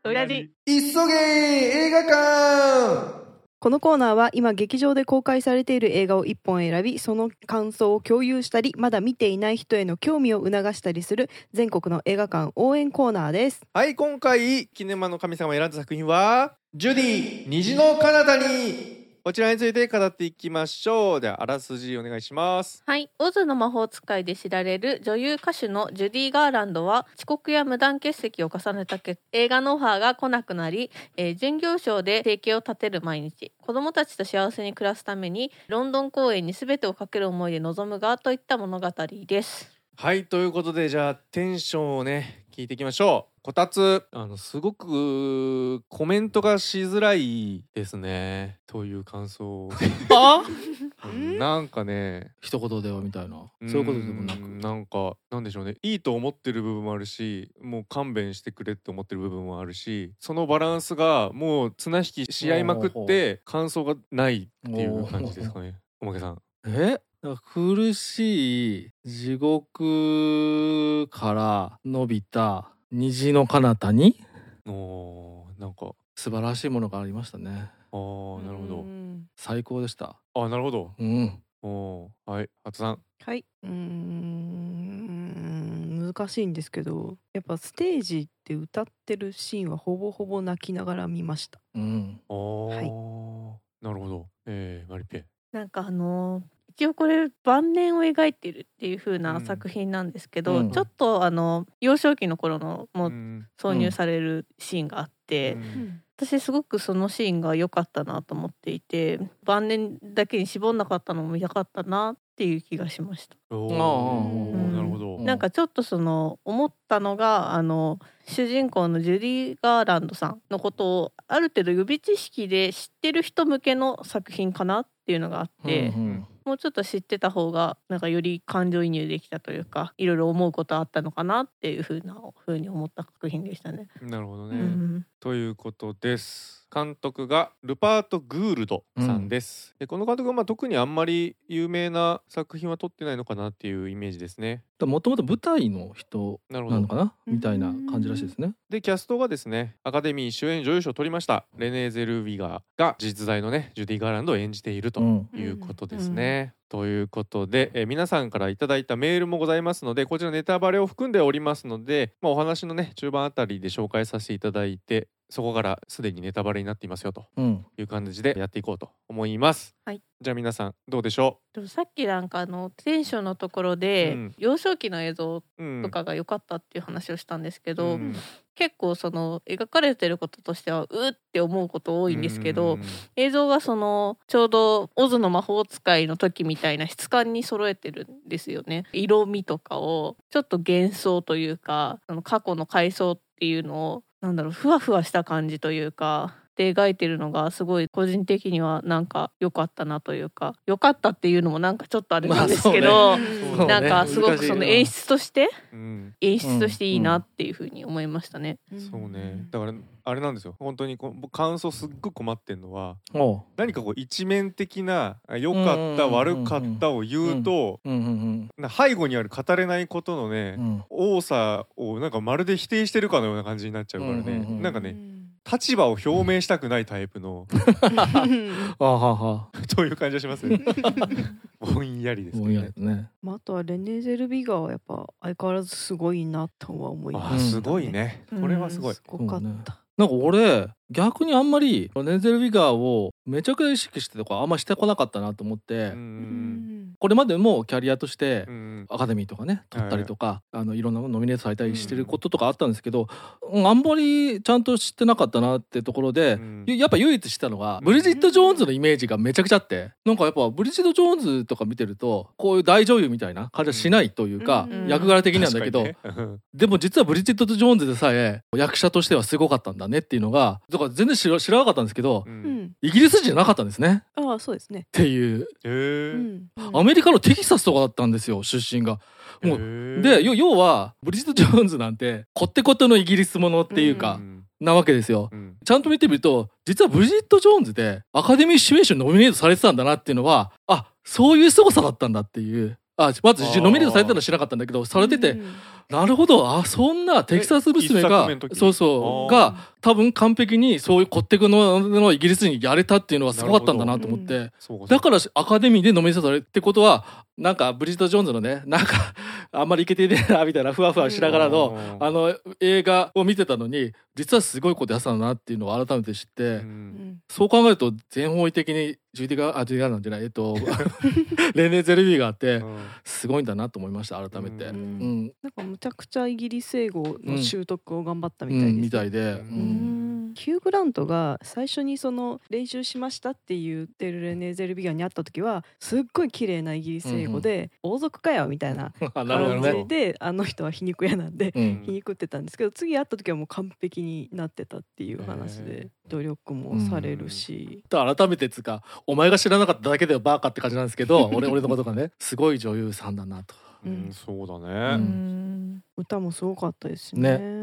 親父急げ映画館。 このコーナーは今劇場で公開されている映画を1本選び、その感想を共有したり、まだ見ていない人への興味を促したりする全国の映画館応援コーナーです。 はい、今回キネマの神様が選んだ作品はジュディ虹の彼方に。こちらについて語っていきましょう。ではあらすじお願いします。 はい、オズの魔法使いで知られる女優歌手のジュディ・ガーランドは遅刻や無断欠席を重ねた結果、映画のオファーが来なくなり、巡業賞で生計を立てる毎日、子供たちと幸せに暮らすためにロンドン公演に全てをかける思いで臨むがといった物語です。 はい、ということでじゃあテンションをね聞いていきましょう。こたつすごくコメントがしづらいですねという感想なんかね一言ではみたいな、そういうことでもなく、 なんかなんでしょうね、いいと思ってる部分もあるし、もう勘弁してくれって思ってる部分もあるし、そのバランスがもう綱引きし合いまくって感想がないっていう感じですかね。おまけさん。 なんか苦しい地獄から伸びた虹の彼方になんか素晴らしいものがありましたね。 なるほど。 最高でした。 なるほど。はい、あとさん。 はい、難しいんですけど、やっぱステージで歌ってるシーンはほぼほぼ泣きながら見ました。 なるほど。マリペ。 なんか一応これ晩年を描いてるっていう風な作品なんですけど、ちょっと幼少期の頃のも挿入されるシーンがあって、私すごくそのシーンが良かったなと思っていて、晩年だけに絞んなかったのも見たかったなっていう気がしました。 なるほど。 なんかちょっと思ったのが主人公のジュディ・ガーランドさんのことをある程度予備知識で知ってる人向けの作品かなっていうのがあって、もうちょっと知ってた方がなんかより感情移入できたというか、いろいろ思うことあったのかなっていうふうに思った作品でしたね。 なるほどね、ということです。監督がルパート・グールドさんです、でこの監督は特にあんまり有名な作品は撮ってないのかなっていうイメージですね。 もともと舞台の人なのかなみたいな感じらしいですね。 でキャストがですね、アカデミー主演女優賞を取りましたレネーゼルウィガーが実在のねジュディ・ガーランドを演じているということですね。ということで、皆さんからいただいたメールもございますので、こちらネタバレを含んでおりますので、お話のね中盤あたりで紹介させていただいて、そこからすでにネタバレになっていますよという感じでやっていこうと思います、じゃあ皆さんどうでしょう。さっきなんかテンションのところで、幼少期の映像とかが良かったっていう話をしたんですけど、結構描かれてることとしてはうって思うこと多いんですけど、映像がちょうどオズの魔法使いの時みたいな質感に揃えてるんですよね。色味とかをちょっと幻想というか、過去の回想っていうのをふわふわした感じというかで描いてるのがすごい個人的にはなんか良かったなというか、良かったっていうのもなんかちょっとあれなんですけど、なんかすごく演出としていいなっていうふうに思いましたね。 そうね、だからあれなんですよ、本当に感想すっごい困ってんのは、何か一面的な良かった悪かったを言うと、背後にある語れないことのね、多さをなんかまるで否定してるかのような感じになっちゃうからね、なんかね立場を表明したくないタイプのという感じがしますね。ぼんやりですね。 あとはレネーゼルビガーはやっぱ相変わらずすごいなとは思いましたね。 すごいね、これはすごい、 すごかった。 なんか俺逆にあんまりレネーゼルビガーをめちゃくちゃ意識してとかあんましてこなかったなと思って、これまでもキャリアとしてアカデミーとかね取ったりとか、いろんなノミネートされたりしてることとかあったんですけど、あんまりちゃんと知ってなかったなってところで、やっぱ唯一知ったのがブリジット・ジョーンズのイメージがめちゃくちゃあって、なんかやっぱブリジット・ジョーンズとか見てるとこういう大女優みたいな感じはしないというか、役柄的なんだけど、でも実はブリジット・ジョーンズでさえ役者としてはすごかったんだねっていうのが、だから全然知らなかったんですけど、イギリス人じゃなかったんですね。 そうですねっていう、アメリカのテキサスとかだったんですよ出身が。もうで要はブリジット・ジョーンズなんてこってこってのイギリスものっていうか、なわけですよ、ちゃんと見てみると実はブリジット・ジョーンズでアカデミー主演賞にノミネートされてたんだなっていうのは、そういう凄さだったんだっていう、まずノミネートされてたのは知らなかったんだけど、されてて、 なるほど、そんなテキサス娘がが多分完璧にそういうコッテクのイギリスにやれたっていうのはすごかったんだなと思って、だからアカデミーでノミネートされるってことは、なんかブリジット・ジョーンズのね、なんかあんまりイケてねえなみたいなふわふわしながらの映画を見てたのに、実はすごいことやってたんだなっていうのを改めて知って、そう考えると全方位的にジュディガーなんじゃないレネー・ゼルビーガーってすごいんだなと思いました、改めて。 なんかむちゃくちゃイギリス英語の習得を頑張ったみたいです、 みたいで。 ヒュー・グラントが最初にその練習しましたって言ってるレネー・ゼルビガーに会った時はすっごい綺麗なイギリス英語で、王族かよみたいな感じで、あの人は皮肉屋なんで、皮肉ってたんですけど、次会った時はもう完璧になってたっていう話で、努力もされるし、 改めてつか、お前が知らなかっただけでバーカって感じなんですけど俺のことがね、すごい女優さんだなと。 そうだね、 歌もすごかったですしね。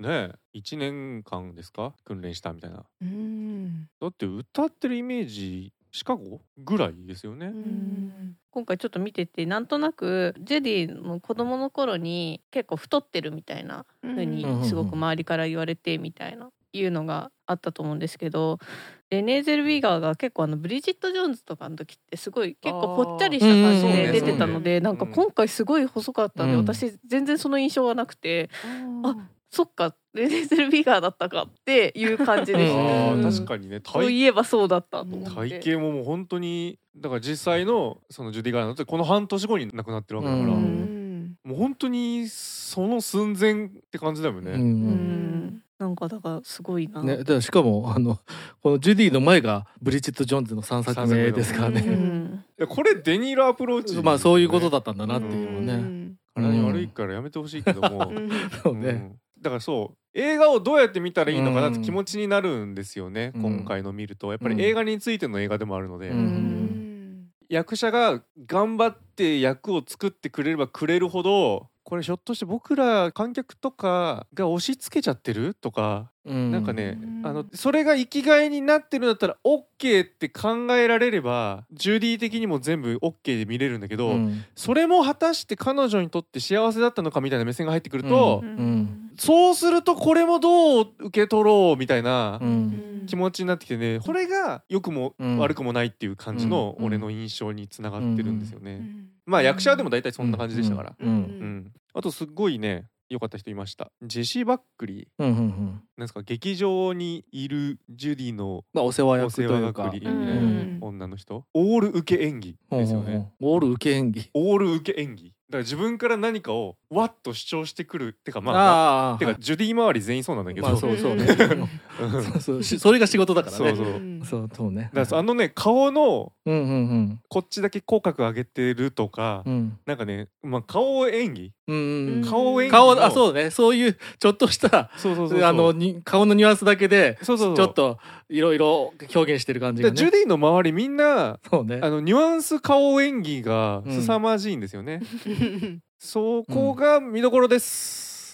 1年間ですか訓練したみたいな。だって歌ってるイメージシカゴぐらいですよね。 今回ちょっと見てて、なんとなくジェディの子供の頃に結構太ってるみたいな風にすごく周りから言われてみたいないうのがあったと思うんですけど、レネー・ゼルビガーが結構ブリジット・ジョーンズとかの時ってすごい結構ぽっちゃりした感じで出てたので、なんか今回すごい細かったんで、私全然その印象はなくて、そっかレネー・ゼルビガーだったかっていう感じでしたね。 確かにね、 そういえばそうだったと思って。 体型ももう本当にだから実際のそのジュディ・ガーランドってこの半年後に亡くなってるわけだから、もう本当にその寸前って感じだよね。 なんかだからすごいな。 ね、だからしかもこのジュディの前がブリジット・ジョーンズの3作目ですからね。 これデニールアプローチ、 まあそういうことだったんだなっていうのね。 体に悪いからやめてほしいけども、だからそう映画をどうやって見たらいいのかなって気持ちになるんですよね、今回の見ると。やっぱり映画についての映画でもあるので、役者が頑張って役を作ってくれればくれるほど、これひょっとして僕ら観客とかが押し付けちゃってるとか、なんかね、それが生きがいになってるんだったら OK って考えられればジュディ的にも全部 OK で見れるんだけど、それも果たして彼女にとって幸せだったのかみたいな目線が入ってくると、そうするとこれもどう受け取ろうみたいな気持ちになってきてね、これが良くも悪くもないっていう感じの俺の印象につながってるんですよね。まあ役者でも大体そんな感じでしたから。あとすっごいね良かった人いました。ジェシー・バックリー、なんですか、劇場にいるジュディのお世話役というか女の人、オール受け演技ですよね。 オール受け演技、 オール受け演技だから自分から何かをわっと主張してくるってか、まあてかジュディ周り全員そうなんだけど、 そうねそれが仕事だからね。そうね。 だからね顔のこっちだけ口角上げてるとか、なんかね、顔演技、顔、 そうね、そういうちょっとした顔のニュアンスだけでちょっといろいろ表現してる感じがね。 ジュディの周りみんなニュアンス顔演技が凄まじいんですよね。そこが見どころです。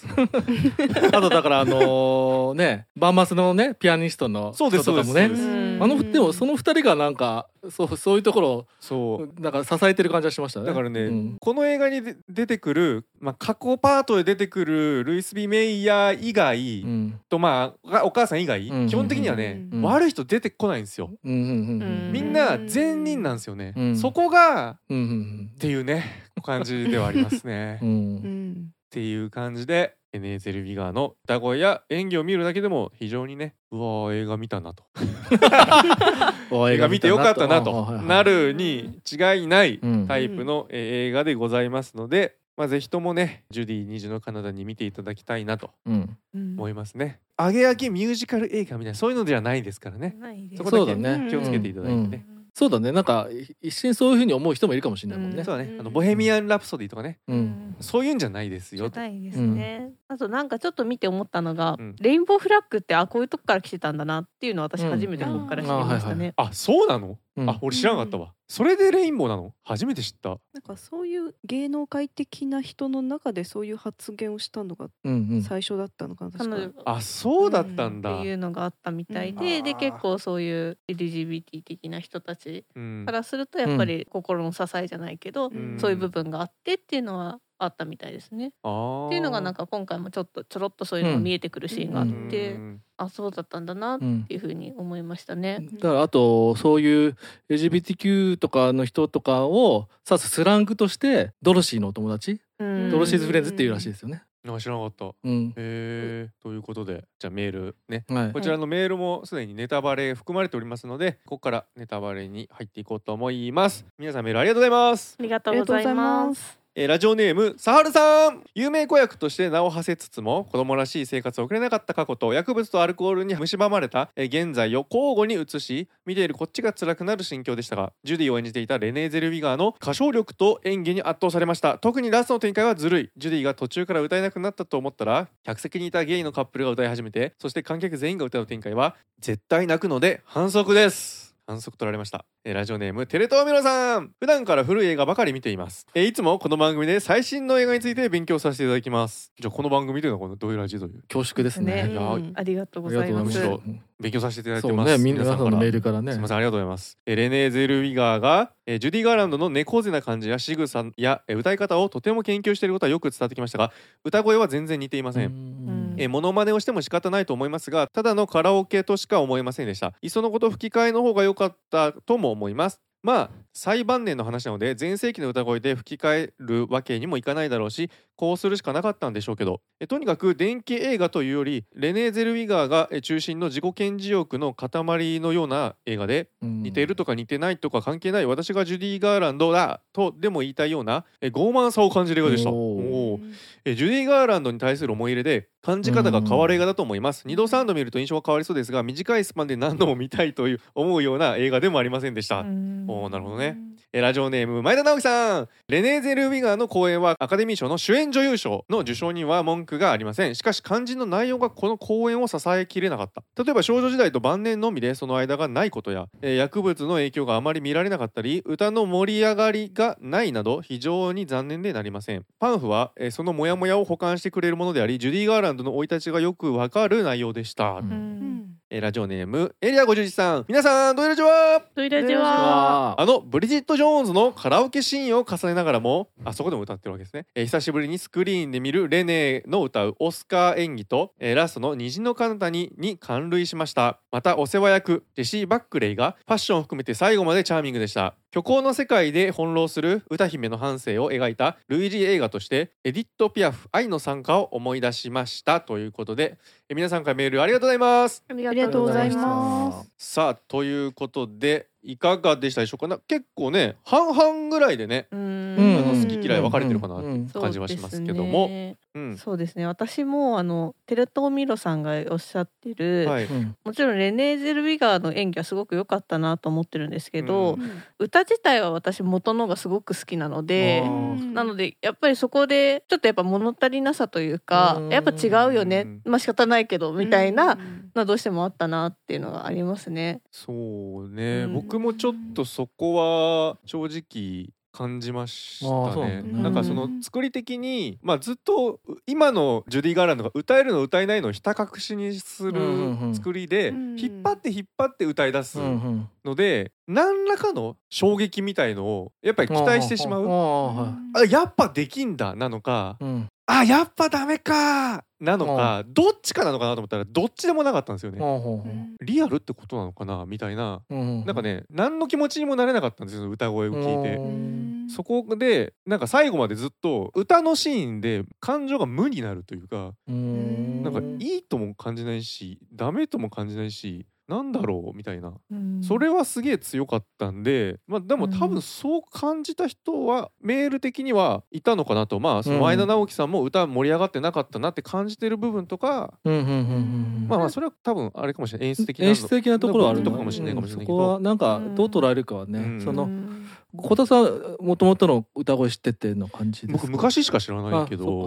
あとだからね、バンマスのねピアニストの人とかもね、でもその2人がなんかそういうところをだから支えてる感じがしましたね。 だからね、この映画に出てくる、過去パートで出てくるルイス・ビー・メイヤー以外と、お母さん以外、基本的にはね、悪い人出てこないんですよ。みんな善人なんですよね。そこがっていうね感じではありますね。っていう感じでレネー・ゼルビガーの歌声や演技を見るだけでも非常にね、うわー映画見たなと映画見てよかったなとなるに違いないタイプの映画でございますので、ぜひともねジュディ2時のカナダに見ていただきたいなと思いますね。アゲアゲミュージカル映画みたいなそういうのではないですからね。そこだけ気をつけていただいてね。 そうだね、なんか一瞬そういう風に思う人もいるかもしれないもんね。 そうだね、ボヘミアン・ラプソディとかね、そういうんじゃないですよ。 ないですね。あとなんかちょっと見て思ったのが、レインボーフラッグってこういうとこから来てたんだなっていうのを私初めてここから知りましたね。 あ、そうなの？俺知らなかったわ。それでレインボーなの？初めて知った。 なんかそういう芸能界的な人の中でそういう発言をしたのが最初だったのかな、確か。 あ、そうだったんだ。 っていうのがあったみたいで、結構そういう LGBT 的な人たちからするとやっぱり心の支えじゃないけど、そういう部分があってっていうのはあったみたいですね。っていうのがなんか今回もちょろっとそういうのが見えてくるシーンがあって、あ、そうだったんだなっていうふうに思いましたね。 だからあとそういう LGBTQ とかの人とかを指すスラングとしてドロシーのお友達、ドロシーズフレンズっていうらしいですよね。 知らなかった。ということで、じゃあメールね、こちらのメールもすでにネタバレ含まれておりますので、ここからネタバレに入っていこうと思います。皆さんメールありがとうございます。 ありがとうございます。 ラジオネームサハルさん。有名子役として名を馳せつつも子供らしい生活を送れなかった過去と薬物とアルコールに蝕まれた現在を交互に映し、見ているこっちが辛くなる心境でしたが、ジュディを演じていたレネー・ゼルウィガーの歌唱力と演技に圧倒されました。特にラストの展開はずるい。ジュディが途中から歌えなくなったと思ったら、客席にいたゲイのカップルが歌い始めて、そして観客全員が歌う展開は絶対泣くので反則です。反則取られました。ラジオネームテレ東ミロさん。普段から古い映画ばかり見ています。いつもこの番組で最新の映画について勉強させていただきます。じゃあこの番組というのはどういうラジオという恐縮ですね。 ありがとうございます。 勉強させていただいてます。 皆さんのメールからね。 すみません、ありがとうございます。レネー・ゼルウィガーがジュディ・ガーランドの猫背な感じや仕草や歌い方をとても研究していることはよく伝わってきましたが、歌声は全然似ていません。モノマネをしても仕方ないと思いますが、ただのカラオケとしか思えませんでした。いっそのこと吹き替えの方が良かったとも思います。まあ最晩年の話なので全盛期の歌声で吹き替えるわけにもいかないだろうし、こうするしかなかったんでしょうけど、とにかく電気映画というよりレネー・ゼルウィガーが中心の自己顕示欲の塊のような映画で、似ているとか似てないとか関係ない、私がジュディ・ガーランドだとでも言いたいような傲慢さを感じる映画でした。ジュディ・ガーランドに対する思い入れで感じ方が変わる映画だと思います。2度3度見ると印象が変わりそうですが、短いスパンで何度も見たいという思うような映画でもありませんでした。なるほどね。ラジオネーム前田直樹さん。レネー・ゼルウィガーの公演はアカデミー賞の主演女優賞の受賞には文句がありません。しかし肝心の内容がこの公演を支えきれなかった。例えば少女時代と晩年のみでその間がないことや、薬物の影響があまり見られなかったり、歌の盛り上がりがないなど非常に残念でなりません。パンフはそのモヤモヤを補完してくれるものであり、ジュディ・ガーランドの生い立ちがよくわかる内容でした。ラジオネームエリア51さん。皆さんどういうラジオは。 どういうラジオは。 ブリジット・ジョーンズのカラオケシーンを重ねながらも、そこでも歌ってるわけですね。久しぶりにスクリーンで見るレネーの歌うオスカー演技と、ラストの虹の彼方に感涙しました。またお世話役ジェシー・バックレイがファッションを含めて最後までチャーミングでした。虚構の世界で翻弄する歌姫の半生を描いた類似映画としてエディット・ピアフ愛の賛歌を思い出しましたということで、皆さんからメールありがとうございます。 ありがとうございます。 さあということでいかがでしたでしょうか。結構ね半々ぐらいでね、好き嫌い分かれてるかなって感じはしますけども、 そうですね。私もテレ東ミロさんがおっしゃってる、もちろんレネー・ゼルウィガーの演技はすごく良かったなと思ってるんですけど、歌自体は私元のがすごく好きなので、やっぱりそこでちょっとやっぱ物足りなさというか、やっぱ違うよね、まあ仕方ないけどみたいなのどうしてもあったなっていうのがありますね。 そうね、僕もちょっとそこは正直感じましたね。なんかその作り的に、ずっと今のジュディ・ガーランドが歌えるの歌えないのをひた隠しにする作りで、引っ張って歌い出すので、何らかの衝撃みたいのをやっぱり期待してしまう。やっぱできんだなのか、やっぱダメかなのか、どっちかなのかなと思ったらどっちでもなかったんですよね。リアルってことなのかなみたいな、なんかね何の気持ちにもなれなかったんですよ、歌声を聞いて。そこでなんか最後までずっと歌のシーンで感情が無になるというか、なんかいいとも感じないしダメとも感じないし、なんだろうみたいな、それはすげえ強かったんで、でも多分そう感じた人はメール的にはいたのかなと。その前田直樹さんも歌盛り上がってなかったなって感じてる部分とか、それは多分あれかもしれない、演出的なところはあるとかもしれないかもしれないけど、 そこはなんかどう捉えるかはね、その小田さんもともとの歌声知ってての感じですか。 僕昔しか知らないけど、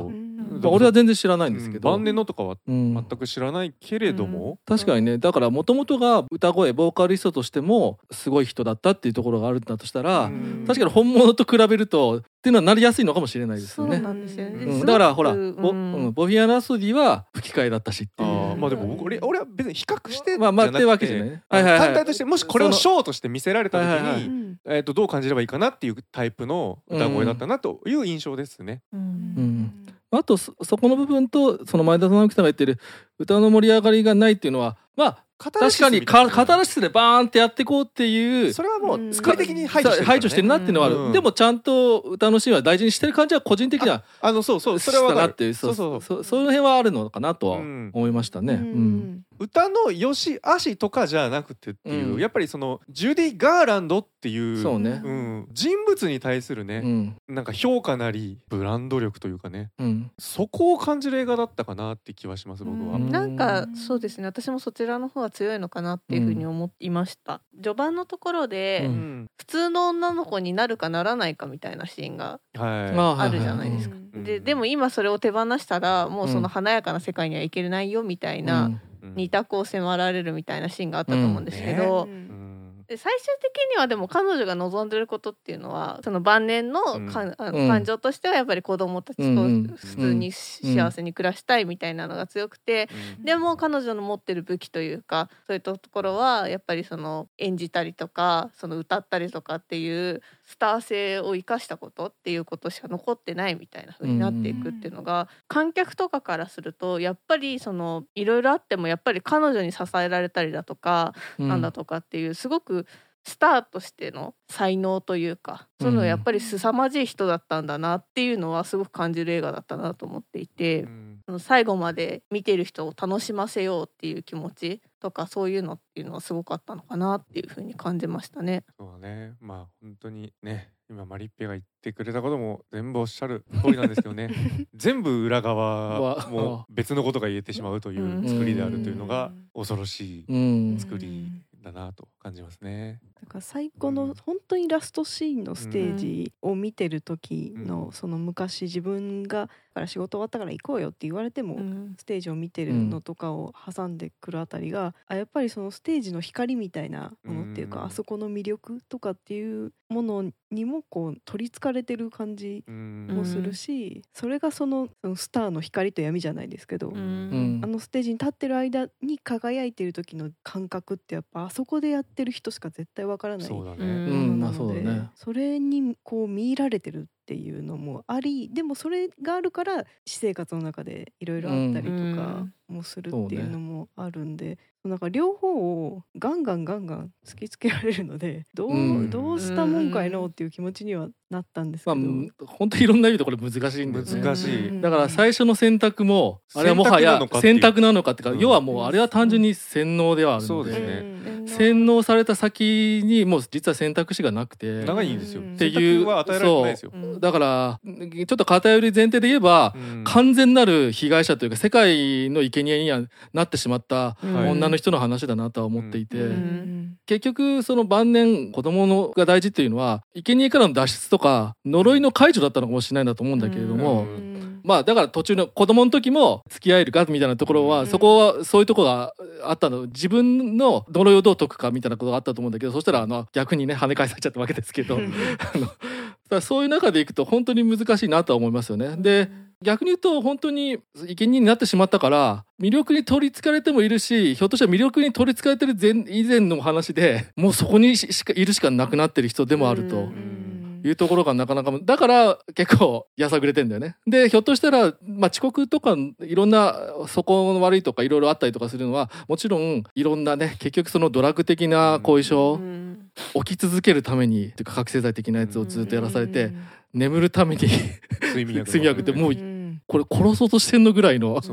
俺は全然知らないんですけど、 晩年のとかは全く知らないけれども、 確かにね、だからもともとが歌声ボーカリストとしてもすごい人だったっていうところがあるんだとしたら、確かに本物と比べるとっていうのはなりやすいのかもしれないですよね。 そうなんですよね。 だからほら、ボヒアン・ラプソディは吹き替えだったしっていう。 まあでも俺は別に比較してまあってわけじゃないね。 単体としてもしこれをショーとして見せられた時にどう感じればいいかなっていうタイプの歌声だったなという印象ですね。 あとそこの部分とその前田直樹さんが言ってる歌の盛り上がりがないっていうのは確かにカタルシスでバーンってやっていこうっていう、 それはもう作り的に排除してるなっていうのはある。でもちゃんと歌のシーンは大事にしてる感じは個人的にはそうそれは分かる。 そういう辺はあるのかなとは思いましたね。 歌の良し悪しとかじゃなくてっていう、やっぱりそのジュディ・ガーランドっていう人物に対するね、なんか評価なりブランド力というかね、そこを感じる映画だったかなって気はします僕は。 なんかそうですね、私もそちらの方は強いのかなっていうふうに思いました。序盤のところで普通の女の子になるかならないかみたいなシーンがあるじゃないですか。でも今それを手放したらもうその華やかな世界にはいけないよみたいな二択を迫られるみたいなシーンがあったと思うんですけど、で最終的にはでも彼女が望んでることっていうのはその晩年の感情としてはやっぱり子供たちと普通に幸せに暮らしたいみたいなのが強くて、でも彼女の持ってる武器というかそういったところはやっぱりその演じたりとかその歌ったりとかっていうスター性を生かしたことっていうことしか残ってないみたいな風になっていくっていうのが、観客とかからするとやっぱりそのいろいろあってもやっぱり彼女に支えられたりだとかなんだとかっていうすごくスターとしての才能というかそういうのやっぱり凄まじい人だったんだなっていうのはすごく感じる映画だったなと思っていて、最後まで見てる人を楽しませようっていう気持ちとかそういうのっていうのはすごかったのかなっていうふうに感じましたね。 そうね、まあ本当にね今マリッペが言ってくれたことも全部おっしゃる通りなんですけどね全部裏側も別のことが言えてしまうという作りであるというのが恐ろしい作りだなと感じますね。 だから最後の本当にラストシーンのステージを見てる時のその昔自分がから仕事終わったから行こうよって言われてもステージを見てるのとかを挟んでくるあたりがやっぱりそのステージの光みたいなものっていうかあそこの魅力とかっていうものにもこう取りつかれてる感じもするし、それがそのスターの光と闇じゃないですけど、あのステージに立ってる間に輝いてる時の感覚ってやっぱあそこでやってる人しか絶対わからないものなので、それにこう見入られてるっていうのもあり、でもそれがあるから私生活の中でいろいろあったりとかもするっていうのもあるんで、なんか両方をガンガン突きつけられるのでどうしたもんかいのっていう気持ちにはなったんですけど、 本当にいろんな意味でこれ難しいんですね。 難しい。 だから最初の選択もあれはもはや選択なのかっていうか、要はもうあれは単純に洗脳ではあるので、洗脳された先にもう実は選択肢がなくて長いんですよっていう、 は与えられてないですよ。 だからちょっと偏り前提で言えば、完全なる被害者というか世界の生贄にはなってしまった女の人の話だなとは思っていて、結局その晩年子供のが大事っていうのは生贄からの脱出とか呪いの解除だったのかもしれないなと思うんだけれども、まあだから途中の子供の時も付き合えるかみたいなところは、そこはそういうところがあったの、自分の呪いをどう解くかみたいなことがあったと思うんだけど、そしたら逆にね跳ね返されちゃったわけですけどそういう中でいくと本当に難しいなとは思いますよね。で逆に言うと本当に生贄になってしまったから魅力に取りつかれてもいるし、ひょっとしたら魅力に取りつかれてる以前の話でもうそこにいるしかなくなってる人でもあるというところがなかなかだから結構やさぐれてんだよね。でひょっとしたら、遅刻とかいろんなそこの悪いとかいろいろあったりとかするのはもちろんいろんなね、結局そのドラッグ的な後遺症起き続けるためにというか覚醒剤的なやつをずっとやらされて眠るために睡眠薬ってもうこれ殺そうとしてんのぐらいの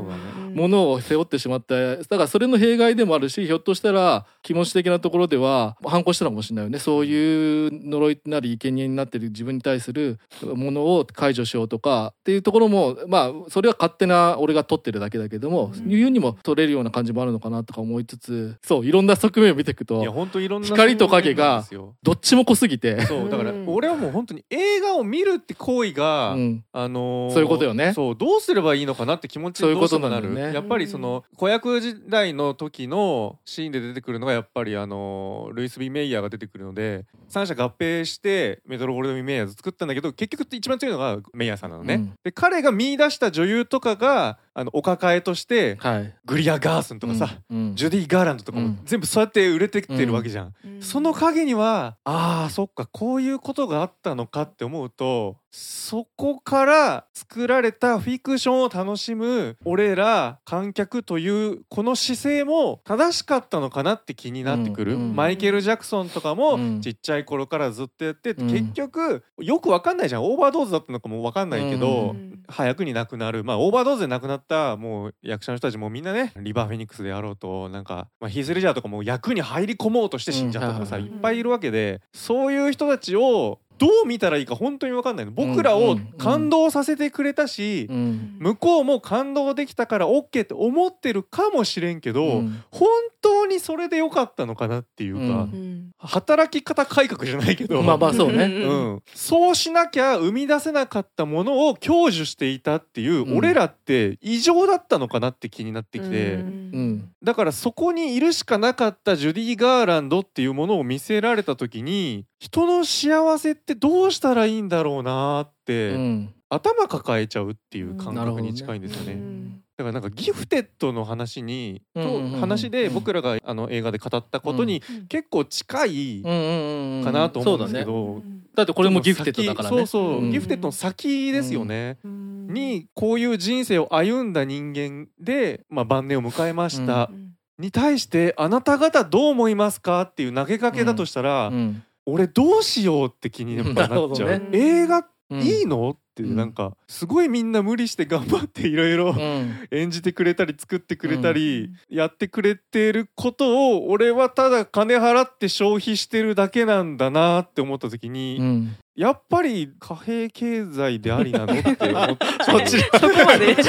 ものを背負ってしまってだからそれの弊害でもあるしひょっとしたら気持ち的なところでは反抗したのかもしれないよね。そういう呪いなり生贄になってる自分に対するものを解除しようとかっていうところもそれは勝手な俺が取ってるだけだけども、いうにも取れるような感じもあるのかなとか思いつつ、そういろんな側面を見ていくと光と影がどっちも濃すぎて、 そうだから俺はもう本当に映画を見るって行為が、 そういうことよね。 そうどうすればいいのかなって気持ちにどうしてもなる。やっぱりその子役時代の時のシーンで出てくるのがやっぱりルイス・ビー・メイヤーが出てくるので、三者合併してメトロゴールド・ビー・メイヤーズ作ったんだけど結局一番強いのがメイヤーさんなのね。で彼が見出した女優とかがお抱えとして、グリア・ガースンとかさ、ジュディ・ガーランドとかも全部そうやって売れてきてるわけじゃん。その陰にはそっかこういうことがあったのかって思うと、そこから作られたフィクションを楽しむ俺ら観客というこの姿勢も正しかったのかなって気になってくる。マイケル・ジャクソンとかもちっちゃい頃からずっとやってて、結局よく分かんないじゃん。オーバードーズだったのかも分かんないけど、早くに亡くなる、オーバードーズで亡くなったもう役者の人たちもみんなね、リバー・フェニックスであろうとなんか、ヒース・レジャーとかも役に入り込もうとして死んじゃったとかさ、いっぱいいるわけで、そういう人たちをどう見たらいいか本当に分かんないの。僕らを感動させてくれたし、向こうも感動できたから OK って思ってるかもしれんけど、本当にそれでよかったのかなっていうか、働き方改革じゃないけど、 そうね、 そうしなきゃ生み出せなかったものを享受していたっていう、俺らって異常だったのかなって気になってきて、だからそこにいるしかなかったジュディ・ガーランドっていうものを見せられた時に、人の幸せってどうしたらいいんだろうなって、頭抱えちゃうっていう感覚に近いんですよね。だからなんかギフテッドの話で僕らが映画で語ったことに結構近いかなと思うんですけど、 だってこれもギフテッドだからね。 ギフテッドの先ですよね。にこういう人生を歩んだ人間で、晩年を迎えました、に対してあなた方どう思いますかっていう投げかけだとしたら、俺どうしようって気にやっぱなっちゃう。映画いいのってなんかすごいみんな無理して頑張っていろいろ演じてくれたり作ってくれたりやってくれてることを、俺はただ金払って消費してるだけなんだなって思った時に、やっぱり貨幣経済でありなのって思っちゃう。 そこまで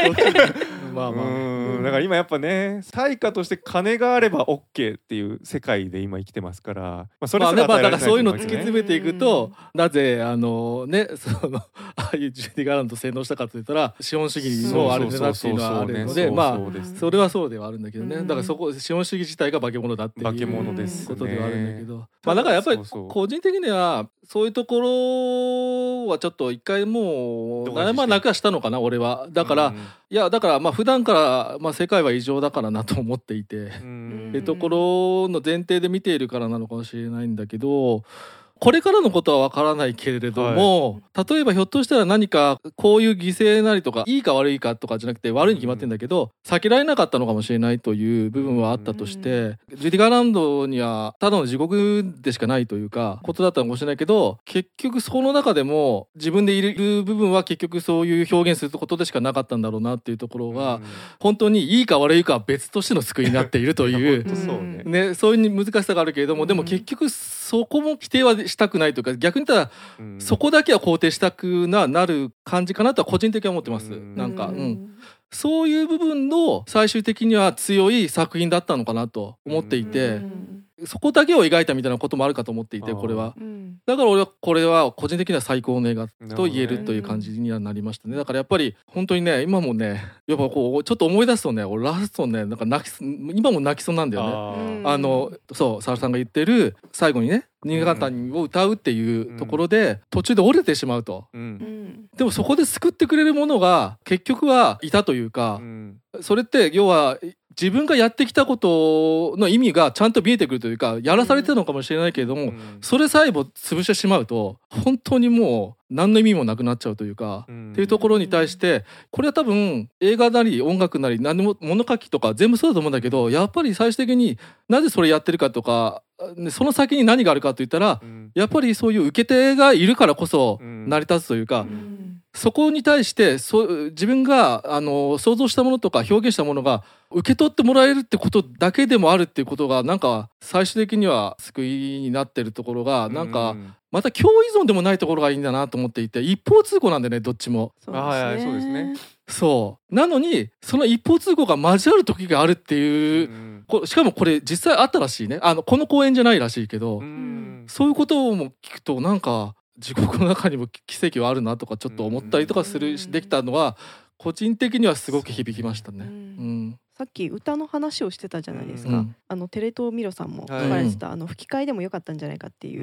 だから今やっぱね、対価として金があれば OK っていう世界で今生きてますから、それすら与えられないと思うんですよね。だからそういうの突き詰めていくと、なぜああいうジュディ・ガーランド洗脳したかと言ったら資本主義のあれだなっていうのはあるので、それはそうではあるんだけどね。だからそこ資本主義自体が化け物だっていうことではあるんだけど、だからやっぱり個人的にはそういうところはちょっと一回もう悩まなくはしたのかな俺は。だからいやだから普段から世界は異常だからなと思っていて、ってところの前提で見ているからなのかもしれないんだけど、これからのことは分からないけれども、例えばひょっとしたら何かこういう犠牲なりとかいいか悪いかとかじゃなくて、悪いに決まってんだけど避けられなかったのかもしれないという部分はあったとして、ジュディ・ガーランドにはただの地獄でしかないというかことだったのかもしれないけど、結局その中でも自分でいる部分は結局そういう表現することでしかなかったんだろうなっていうところが、本当にいいか悪いかは別としての救いになっているというそういう難しさがあるけれども、でも結局そこも否定はしたくないというか、逆に言ったらそこだけは肯定したくなる感じかなとは個人的には思ってます。なんか、そういう部分の最終的には強い作品だったのかなと思っていて、そこだけを描いたみたいなこともあるかと思っていて、これはだから俺はこれは個人的には最高の映画と言えるという感じにはなりましたね。だからやっぱり本当にね、今もねやっぱこうちょっと思い出すとね、俺ラストねなんか今も泣きそうなんだよね。そうサラさんが言ってる最後にね新潟を歌うっていうところで途中で折れてしまうと、でもそこで救ってくれるものが結局はいたというか、それって要は自分がやってきたことの意味がちゃんと見えてくるというか、やらされてたのかもしれないけれども、それさえも潰してしまうと本当にもう何の意味もなくなっちゃうというか、っていうところに対してこれは多分映画なり音楽なり何でも物書きとか全部そうだと思うんだけど、やっぱり最終的になぜそれやってるかとかその先に何があるかといったら、やっぱりそういう受け手がいるからこそ成り立つというか、 そこに対して自分が想像したものとか表現したものが受け取ってもらえるってことだけでもあるっていうことがなんか最終的には救いになってるところがなんかまた共依存でもないところがいいんだなと思っていて、一方通行なんでね、どっちも。 そうですね。 そうなのにその一方通行が交わる時があるっていう、しかもこれ実際あったらしいね。この公園じゃないらしいけど、そういうことも聞くとなんか地獄の中にも奇跡はあるなとかちょっと思ったりとかできたのは個人的にはすごく響きましたね。 さっき歌の話をしてたじゃないですか。テレ東ミロさんも書かれてた、吹き替えでもよかったんじゃないかっていう、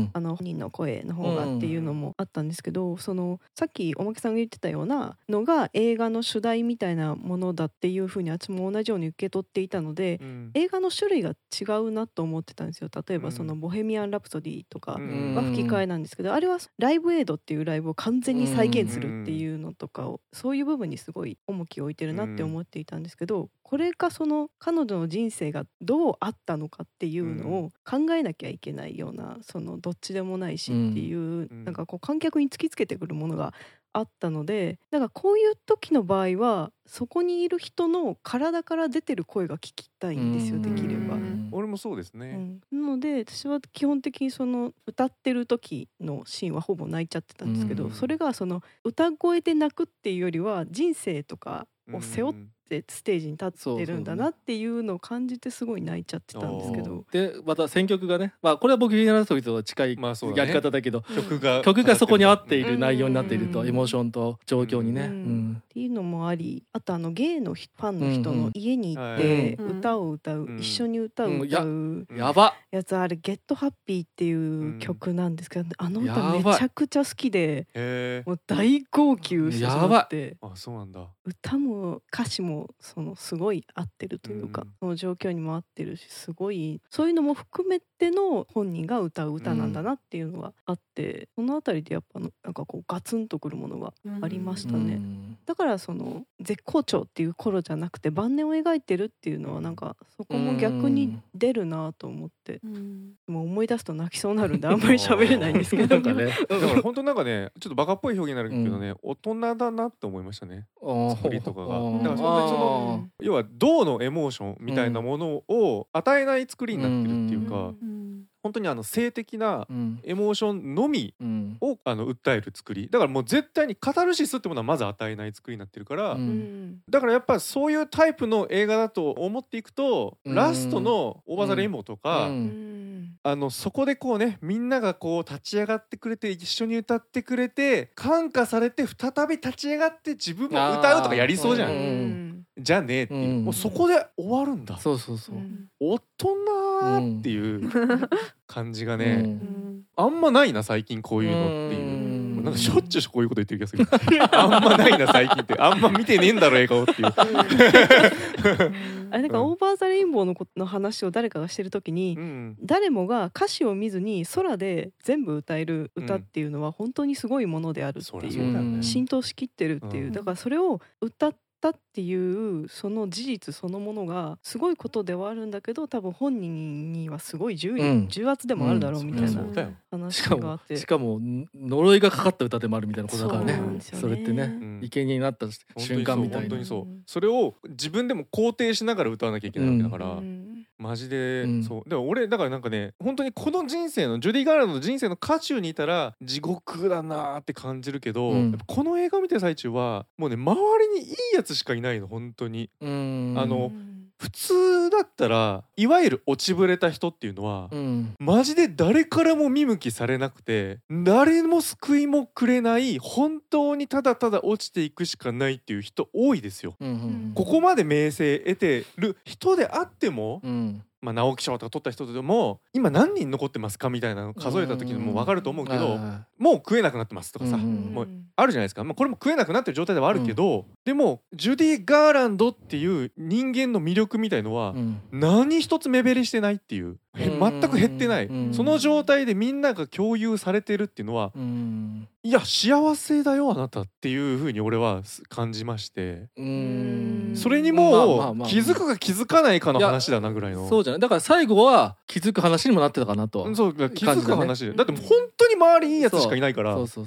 本人の声の方がっていうのもあったんですけど、さっきおまけさんが言ってたようなのが映画の主題みたいなものだっていうふうに私も同じように受け取っていたので、映画の種類が違うなと思ってたんですよ。例えばボヘミアン・ラプソディとかは吹き替えなんですけど、あれはライブエイドっていうライブを完全に再現するっていうのとかを、そういう部分にすごい重きを置いてるなって思っていたんですけど、これが彼女の人生がどうあったのかっていうのを考えなきゃいけないような、どっちでもないしっていう、なんかこう観客に突きつけてくるものがあったので、だからこういう時の場合はそこにいる人の体から出てる声が聞きたいんですよ、できれば。 俺もそうですね。 なので私は基本的に歌ってる時のシーンはほぼ泣いちゃってたんですけど、それが歌声で泣くっていうよりは人生とかを背負ってステージに立ってるんだなっていうのを感じてすごい泣いちゃってたんですけど、 でまた選曲がね、これは僕ビギナーズトークと近いやり方だけど、 曲がそこに合っている内容になっていると、エモーションと状況にね、 っていうのもあり、あとゲイのファンの人の家に行って歌を歌う、一緒に歌うやばやつ、あれゲットハッピーっていう曲なんですけど、あの歌めちゃくちゃ好きで、もう大号泣してしまって。 あ、そうなんだ。 歌も歌詞もすごい合ってるというか、その状況にも合ってるし、すごいそういうのも含めての本人が歌う歌なんだなっていうのがあって、そのあたりでやっぱなんかこうガツンとくるものがありましたね。だから絶好調っていう頃じゃなくて晩年を描いてるっていうのはなんかそこも逆に出るなと思って、もう思い出すと泣きそうになるんであんまり喋れないんですけど、だから本当なんかね、ちょっとバカっぽい表現になるけどね、大人だなって思いましたね、作りとかが。だから本当に要は銅のエモーションみたいなものを与えない作りになってるっていうか、本当に性的なエモーションのみを訴える作りだから、もう絶対にカタルシスってものはまず与えない作りになってるから、だからやっぱそういうタイプの映画だと思っていくと、ラストのオーバーザレインボーとか、そこでこうね、みんながこう立ち上がってくれて一緒に歌ってくれて感化されて再び立ち上がって自分も歌うとかやりそうじゃん。じゃねえっていう、もうそこで終わるんだ。 大人っていう感じがね、あんまないな最近こういうのっていう。なんかしょっちゅうこういうこと言ってる気がする。あんまないな最近って、あんま見てねえんだろ映画をっていう。 あれなんかオーバーザレインボーの話を誰かがしてる時に、誰もが歌詞を見ずに空で全部歌える歌っていうのは本当にすごいものであるっていう、浸透しきってるっていう、だからそれを歌っていうその事実そのものがすごいことではあるんだけど、多分本人にはすごい重圧でもあるだろうみたいな話があって、 しかも呪いがかかった歌でもあるみたいなことだからね。それってね、生贄になった瞬間みたいな。 本当にそう。それを自分でも肯定しながら歌わなきゃいけないわけだから、マジでそう。でも俺だからなんかね、本当にこの人生のジュディ・ガーランドの人生の渦中にいたら地獄だなって感じるけど、この映画を見てる最中はもうね、周りにいいやつしかいないの本当に。普通だったらいわゆる落ちぶれた人っていうのは、マジで誰からも見向きされなくて誰も救いもくれない、本当にただただ落ちていくしかないっていう人多いですよ。ここまで名声得てる人であっても、直木賞とか取った人でも今何人残ってますかみたいなの数えた時にも分かると思うけど、もう食えなくなってますとかさ、もうあるじゃないですか。これも食えなくなってる状態ではあるけど、でもジュディ・ガーランドっていう人間の魅力みたいのは何一つ目減りしてないっていう、全く減ってない、その状態でみんなが共有されてるっていうのは、いや幸せだよあなたっていう風に俺は感じまして、それにもう気づくか気づかないかの話だなぐらいの。 そうじゃない。だから最後は気づく話にもなってたかなと。 そう気づく話で、だって本当に周りいいやつしかいないから。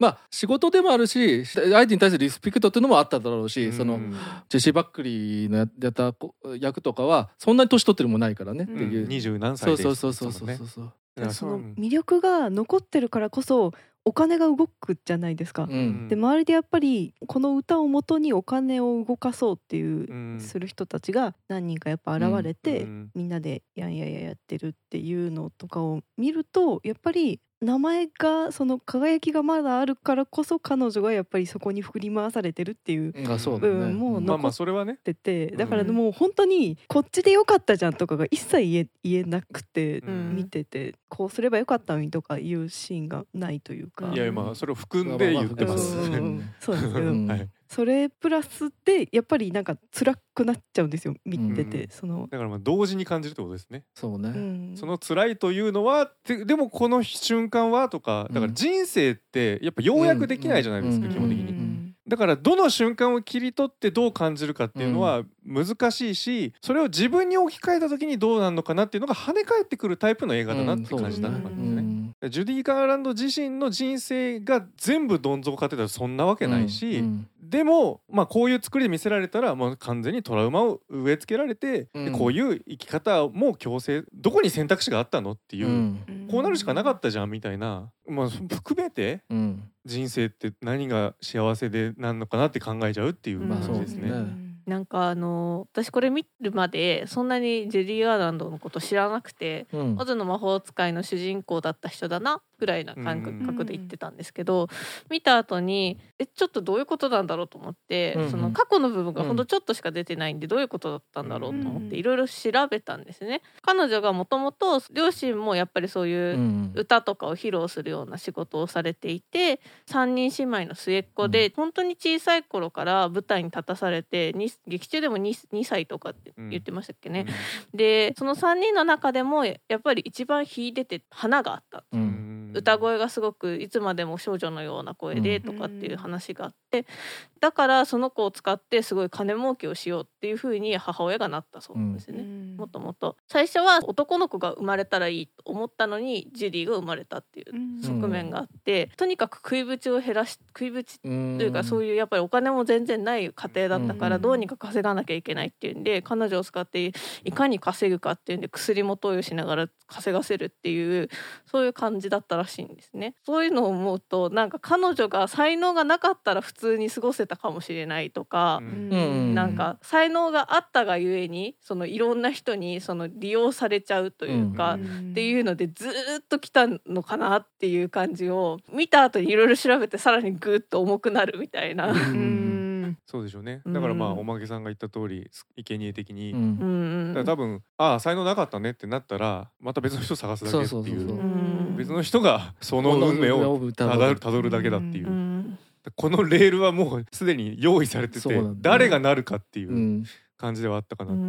まあ仕事でもあるし相手に対するリスペクトっていうのもあっただろうし、そのジェシー・バックリーのやった役とかはそんなに年取ってるもないからねっていう、 20何歳でそうその魅力が残ってるからこそお金が動くじゃないですか、で周りでやっぱりこの歌をもとにお金を動かそうっていう、する人たちが何人かやっぱ現れて、みんなでやんややってるっていうのとかを見るとやっぱり名前がその輝きがまだあるからこそ彼女がやっぱりそこに振り回されてるっていう部分も残ってて、だからもう本当にこっちでよかったじゃんとかが一切言えなくて、見ててこうすればよかったのにとかいうシーンがないというか、 いやまあそれを含んで言ってます。 そうですけど、それプラスでやっぱりなんか辛くなっちゃうんですよ見てて、そのだからまあ同時に感じるってことですね。 そうね、 その辛いというのはでもこの瞬間はとか、だから人生ってやっぱ要約できないじゃないですか、基本的に。だからどの瞬間を切り取ってどう感じるかっていうのは難しいし、それを自分に置き換えた時にどうなるのかなっていうのが跳ね返ってくるタイプの映画だなって感じたんですね。ジュディ・ガーランド自身の人生が全部どん底かってたらそんなわけないし、でもまあこういう作りで見せられたらもう完全にトラウマを植え付けられて、でこういう生き方も強制、どこに選択肢があったのっていう、こうなるしかなかったじゃんみたいな、まあ含めて、人生って何が幸せでなんのかなって考えちゃうっていう感じですね。 なんか私これ見るまでそんなにジェディ・ガーランドのこと知らなくて、オズの魔法使いの主人公だった人だなぐらいな感覚で言ってたんですけど、見た後にちょっとどういうことなんだろうと思って、その過去の部分がほんとちょっとしか出てないんでどういうことだったんだろうと思っていろいろ調べたんですね。彼女がもともと両親もやっぱりそういう歌とかを披露するような仕事をされていて、3人姉妹の末っ子で、本当に小さい頃から舞台に立たされて劇中でも 2歳とかって言ってましたっけね、でその3人の中でもやっぱり一番秀でて花があった、歌声がすごくいつまでも少女のような声でとかっていう話があって、だからその子を使ってすごい金儲けをしようっていう風に母親がなったそうなんですね。もともと最初は男の子が生まれたらいいと思ったのにジュディが生まれたっていう側面があって、とにかく食いぶちを減らし、食いぶちというかそういうやっぱりお金も全然ない家庭だったからどうにか稼がなきゃいけないっていうんで、彼女を使っていかに稼ぐかっていうんで薬も投与しながら稼がせるっていうそういう感じだったらしいんですね。そういうのを思うとなんか彼女が才能がなかったら普通に過ごせたかもしれないとか、なんか才能があったがゆえにそのいろんな人にその利用されちゃうというか、っていうのでずっと来たのかなっていう感じを見た後にいろいろ調べてさらにグッと重くなるみたいな。 そうでしょうね。だからまあおまけさんが言った通り生贄的に、だから多分才能なかったねってなったらまた別の人探すだけっていう、別の人がその運命をたどるだけだっていう、このレールはもうすでに用意されてて、誰がなるかっていう感じではあったかなっていう。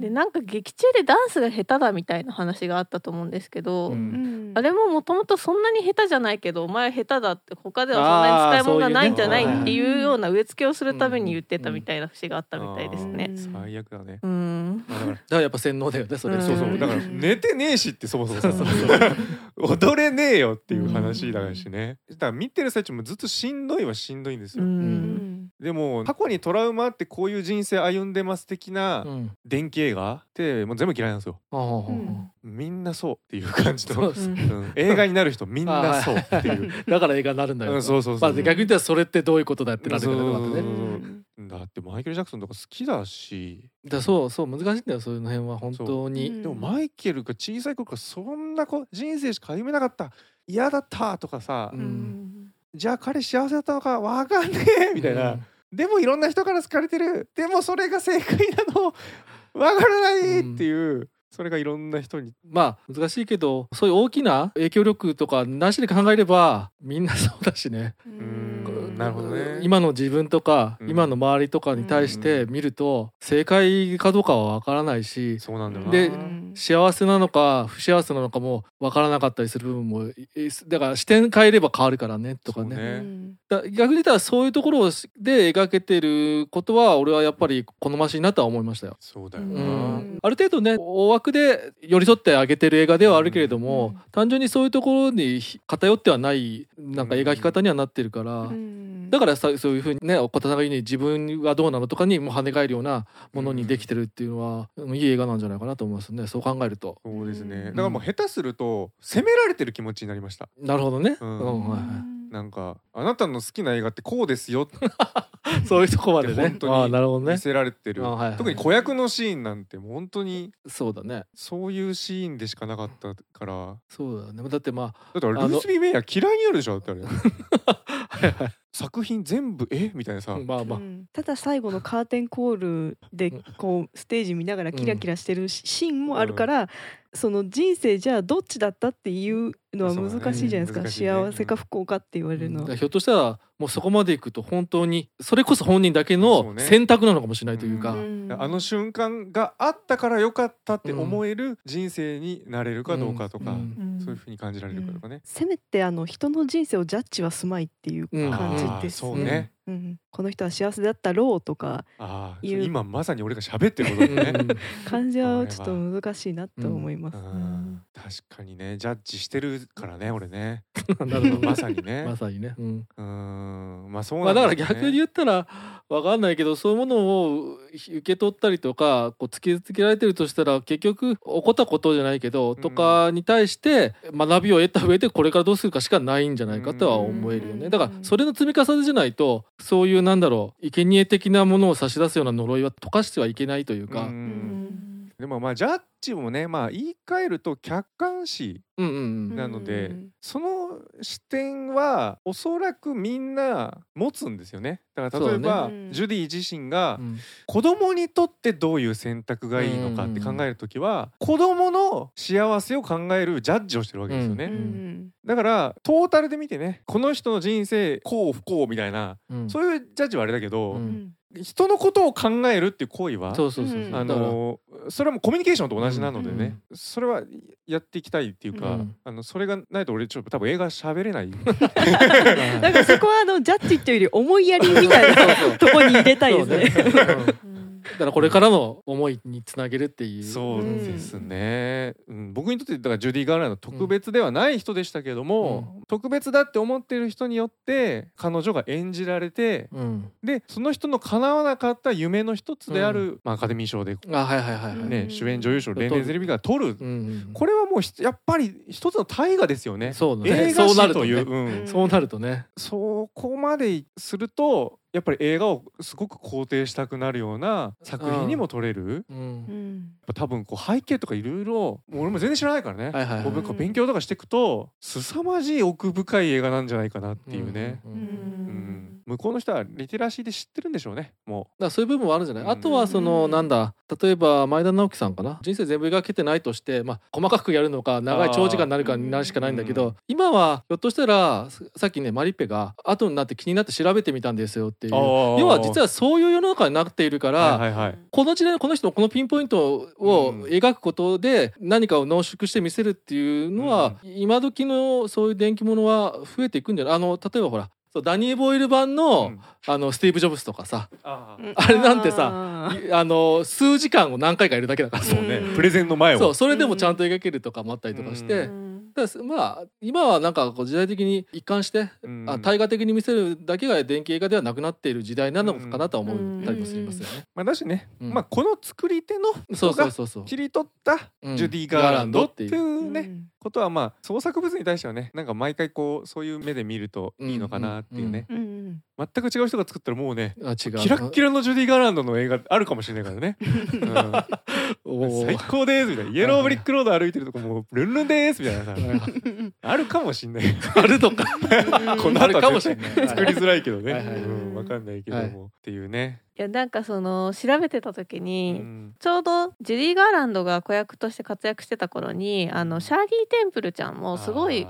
でなんか劇中でダンスが下手だみたいな話があったと思うんですけど、あれももともとそんなに下手じゃないけどお前下手だって他ではそんなに使い物がないんじゃないっていうような植え付けをするために言ってたみたいな節があったみたいですね。 最悪だね。 だからやっぱ洗脳だよねそれ。 そうそうだから寝てねえしってそもそも踊れねえよっていう話だしね。だから見てる最中もずっとしんどいはしんどいんですよ。でも過去にトラウマあってこういう人生歩んでます的な電気映画ってもう全部嫌いなんですよ。みんなそうっていう感じの、映画になる人みんなそうっていうだから映画になるんだよ。 そうそうそう。 逆に言ったらそれってどういうことだってなるからね。 だってマイケル・ジャクソンとか好きだし、 そう難しいんだよそういうの辺は本当に。 でもマイケルが小さい頃からそんな人生しか歩めなかった、嫌だったとかさ、じゃあ彼幸せだったのか分かんねえみたいな、でもいろんな人から好かれてる、でもそれが正解なの分からないっていう、それがいろんな人にまあ難しいけど、そういう大きな影響力とかなしで考えればみんなそうだしね。 なるほどね。 今の自分とか、今の周りとかに対して見ると正解かどうかは分からないし、 そうなんだよな。 で幸せなのか不幸せなのかも分からなかったりする部分もだから視点変えれば変わるからねとかね。逆に言ったらそういうところで描けてることは俺はやっぱり好ましいなとは思いましたよ。 そうだよな、 ある程度ね大枠で寄り添ってあげてる映画ではあるけれども、単純にそういうところに偏ってはないなんか描き方にはなってるから、だからそういうふうにね小田さんが言うように自分はどうなのとかにも跳ね返るようなものにできてるっていうのは、いい映画なんじゃないかなと思いますね。そう考えると。 そうですね。だからもう下手すると責められてる気持ちになりました。 なるほどね。 なんかあなたの好きな映画ってこうですよそういうとこまでね本当に見せられてる、特に子役のシーンなんてもう本当にそうだね、 そういうシーンでしかなかったから。 そうだね。だってまあだってルース・ビー・メイヤー嫌いになるでしょだってあれ作品全部みたいなさ、 ただ最後のカーテンコールでこうステージ見ながらキラキラしてるシーンもあるから、その人生じゃあどっちだったっていうのは難しいじゃないですか、幸せか不幸かって言われるのは、 ひょっとしたらもうそこまでいくと本当にそれこそ本人だけの選択なのかもしれないというか、 あの瞬間があったからよかったって思える人生になれるかどうかとか、そういうふうに感じられるかとかね、 せめて人の人生をジャッジはすまいっていう感じですね。この人は幸せだったろうとかいう今まさに俺が喋ってることね感じはちょっと難しいなと思います。 確かにね、ジャッジしてるからね俺ねなるほどまさにねまさにね、 まあそうなんですね。 だから逆に言ったら分かんないけど、そういうものを受け取ったりとかこう突きつけられてるとしたら、結局起こったことじゃないけど、とかに対して学びを得た上でこれからどうするかしかないんじゃないかとは思えるよね。だからそれの積み重ねじゃないと、そういう生贄的なものを差し出すような呪いは溶かしてはいけないというか。 でもジャッジもね、言い換えると客観視なので、その視点はおそらくみんな持つんですよね。だから例えば、ジュディ自身が子供にとってどういう選択がいいのかって考えるときは、子供の幸せを考えるジャッジをしてるわけですよね。だからトータルで見てね、この人の人生幸不幸みたいな、そういうジャッジはあれだけど、人のことを考えるっていう行為はそれはもうコミュニケーションと同じなのでね、それはやっていきたいっていうか、それがないと俺ちょっと多分映画喋れないなんかそこはジャッジっていうより思いやりみたいなとこに入れたいですね。 だからこれからの思いにつなげるっていう。 そうですね、僕にとってだからジュディ・ガーランド特別ではない人でしたけども、特別だって思ってる人によって彼女が演じられて、でその人の叶わなかった夢の一つである、アカデミー賞で主演女優賞レーネ・ゼルビガーが取る、これはもうやっぱり一つの大河ですよね。映画史という、 そうなるとね、 そこまでするとやっぱり映画をすごく肯定したくなるような作品にも撮れる。多分背景とかいろいろ俺も全然知らないからね、僕勉強とかしていくと凄まじい奥深い映画なんじゃないかなっていうね。向こうの人はリテラシーで知ってるんでしょうね。もうだからそういう部分もあるんじゃない。あとは例えば前田直樹さんかな、人生全部描けてないとして、細かくやるのか長い長時間になるかになるしかないんだけど、今はひょっとしたらさっきねマリッペが後になって気になって調べてみたんですよっていう、要は実はそういう世の中になっているから、この時代のこの人のこのピンポイントを描くことで何かを濃縮して見せるっていうのは、今時のそういう電気物は増えていくんじゃない。例えばほらダニー・ボイル版の、スティーブ・ジョブズとかさ、あれなんてさ数時間を何回かやるだけだから、 プレゼンの前をそれでもちゃんと描けるとかもあったりとかして、今はなんか時代的に一貫して大河的に見せるだけが電気映画ではなくなっている時代なのかなとは思ったりもしますよね。 だしね、この作り手の人が切り取ったジュディ・ガーランドっていうねことは、創作物に対してはね、なんか毎回そういう目で見るといいのかなっていうね。全く違う人が作ったらもうね、キラッキラのジュディ・ガーランドの映画あるかもしれないからね。最高ですみたいな、イエローブリックロード歩いてるとこもうルンルンですみたいなさあるかもしれない。 あるとかこの後は作りづらいけどね、分かんないけどもっていうね。 いやなんか調べてた時に、ちょうどジュディ・ガーランドが子役として活躍してた頃にシャーリー・テンプルちゃんもすごい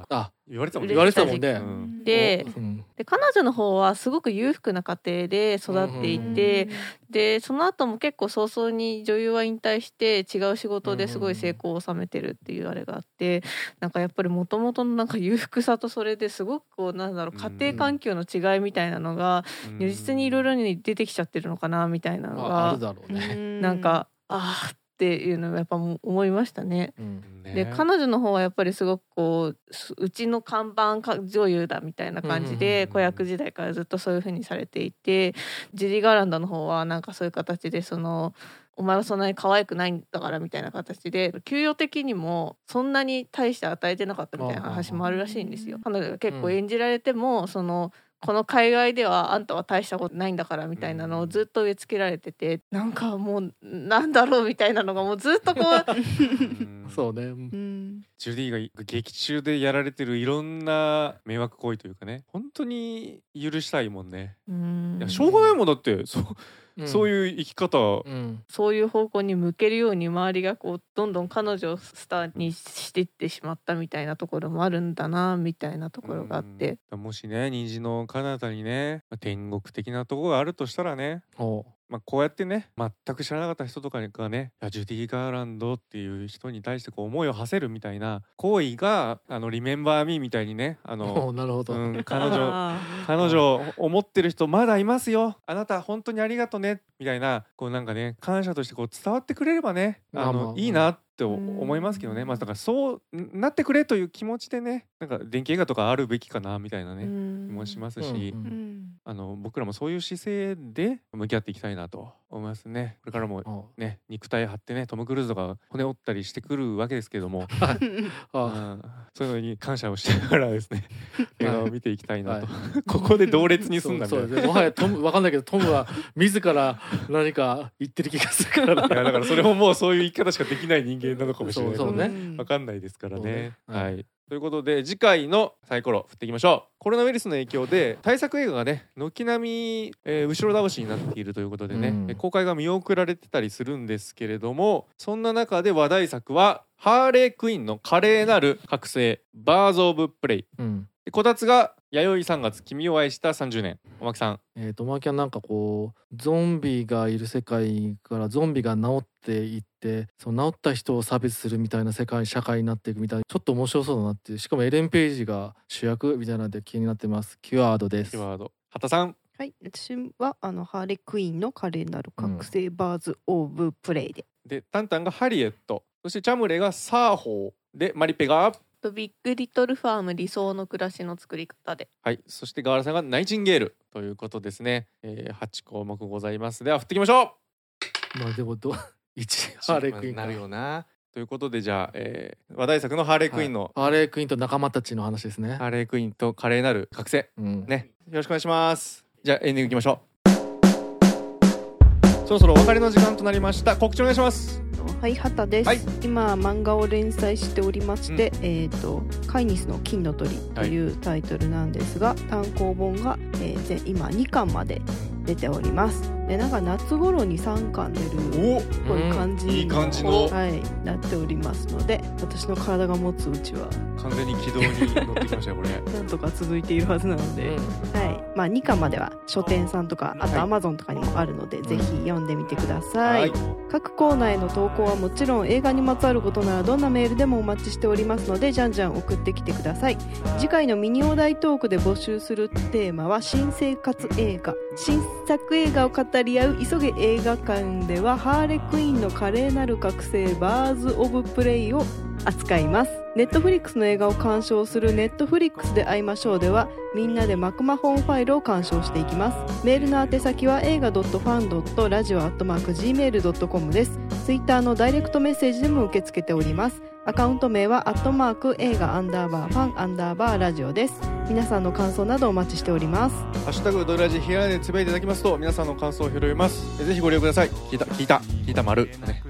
言われてたもんね。 で彼女の方はすごく裕福な家庭で育っていて、でその後も結構早々に女優は引退して違う仕事ですごい成功を収めてるっていうあれがあって、なんかやっぱりもともとのなんか裕福さとそれですごくこうなんだろう、家庭環境の違いみたいなのが如実にいろいろに出てきちゃってるのかなみたいなのがあるだろうね。 なんかっていうのをやっぱ思いましたね。で彼女の方はやっぱりすごくこうちの看板女優だみたいな感じで子役時代からずっとそういう風にされていて、ジュディ・ガーランドの方はなんかそういう形でお前はそんなに可愛くないんだからみたいな形で給与的にもそんなに大して与えてなかったみたいな話もあるらしいんですよ。彼女が結構演じられてもこの海外ではあんたは大したことないんだからみたいなのをずっと植え付けられてて、なんかもうなんだろうみたいなのがもうずっとこうそうね、 ジュディが劇中でやられてるいろんな迷惑行為というかね、本当に許したいもんね。いやしょうがないもんだってそういう生き方、 そういう方向に向けるように周りがこうどんどん彼女をスターにしていってしまったみたいなところもあるんだなみたいなところがあって、 もしね虹の彼方にね天国的なところがあるとしたらね、こうやってね全く知らなかった人とかがねジュディ・ガーランドっていう人に対してこう思いを馳せるみたいな行為がリメンバー・ミーみたいにねなるほど、 彼女思ってる人まだいますよ、あなた本当にありがとねみたいなこうなんかね感謝としてこう伝わってくれればねいいなって思いますけどね。だからそうなってくれという気持ちでねなんか電気映画とかあるべきかなみたいなね気もしますし、僕らもそういう姿勢で向き合っていきたいなと思いますね。これからもね肉体張ってねトム・クルーズとか骨折ったりしてくるわけですけどもそういうのに感謝をしながらですね映画を見ていきたいなとここで同列にすんだみたいな。 もはやトム分かんないけどトムは自ら何か言ってる気がするからいやだからそれももうそういう生き方しかできない人間なのかもしれないけど分かんないですからね。はいということで次回のサイコロ振っていきましょう。コロナウイルスの影響で大作映画がね軒並み、後ろ倒しになっているということでね、公開が見送られてたりするんですけれども、そんな中で話題作はハーレークイーンの華麗なる覚醒バーズ・オブ・プレイ、こたつが弥生3月君を愛した30年。おまきさんおまきはなんかこうゾンビがいる世界からゾンビが治っていってその治った人を差別するみたいな社会になっていくみたいなちょっと面白そうだなっていう、しかもエレン・ページが主役みたいなので気になってます。キュアードです。 キュアード。畑さん。 はい、私はハーレークイーンの華麗なる覚醒バーズ・オブ・プレイでタンタンがハリエット、そしてチャムレがサーホーでマリペがビッグリトルファーム理想の暮らしの作り方で、 はい、そしてガーラさんがナイチンゲールということですね。8項目ございます。では振っていきましょう。でも1ハーレークイーンなるよなということでじゃあ、話題作のハーレークイーンの、 ハーレークイーンと仲間たちの話ですね。 ハーレークイーンと華麗なる覚醒、ね、よろしくお願いします。じゃあエンディングいきましょう。そろそろお別れの時間となりました。告知お願いします。 はい、畑です、今漫画を連載しておりまして、カイニスの金の鳥というタイトルなんですが、単行本が、今2巻まで出ております。でなんか夏頃に3巻出るこういう感じいい感じの、 なっておりますので、私の体が持つうちは完全に軌道に乗ってきましたよこれなんとか続いているはずなので、2巻までは書店さんとかあと Amazon とかにもあるので、ぜひ読んでみてください。各コーナーへの投稿はもちろん映画にまつわることならどんなメールでもお待ちしておりますので、じゃんじゃん送ってきてください。次回のミニお題トークで募集するテーマは新生活映画。新作映画を語り合う急げ映画館ではハーレクイーンの華麗なる覚醒バーズ・オブ・プレイを扱います。ネットフリックスの映画を鑑賞するネットフリックスで会いましょうでは、みんなでマクマホンファイルを鑑賞していきます。メールの宛先は映画.fan.radio@gmail.com です。ツイッターのダイレクトメッセージでも受け付けております。アカウント名は@映画_ファン_ラジオです。皆さんの感想などお待ちしております。 ハッシュタグドラジひらでつぶやいていただきますと皆さんの感想を拾います。ぜひご利用ください。聞いた丸、ね、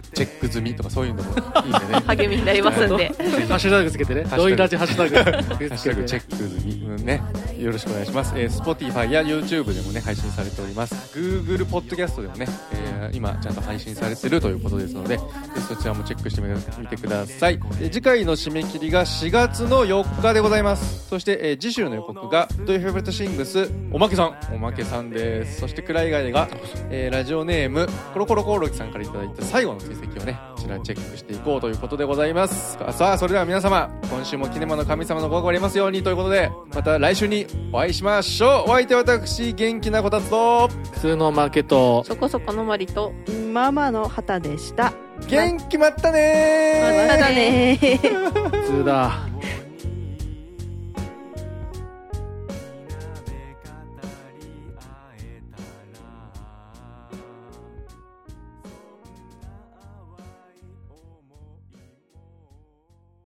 チェック済みとかそういうのもいいんでね励みになりますんでハッシュタグつけてねドイラジハッシュタグチェック済みねよろしくお願いします。Spotify や YouTube でもね配信されております。 Google ポッドキャストでもね、今ちゃんと配信されてるということですので、ぜひそちらもチェックしてみてください。次回の締め切りが4月の4日でございます。そして、次週の予告が Do You Favorite Things おまけさんです。そして暗い外が、ラジオネームコロコロコオロギさんからいただいた最後の追跡をねこちらチェックしていこうということでございます。さあそれでは皆様今週もキネマの神様のご加護ありますようにということで、また来週にお会いしましょう。お相手は私元気なこたつと普通のマーケットそこそこのマリとママの旗でした。 元気まったねー。 またねー普通だ。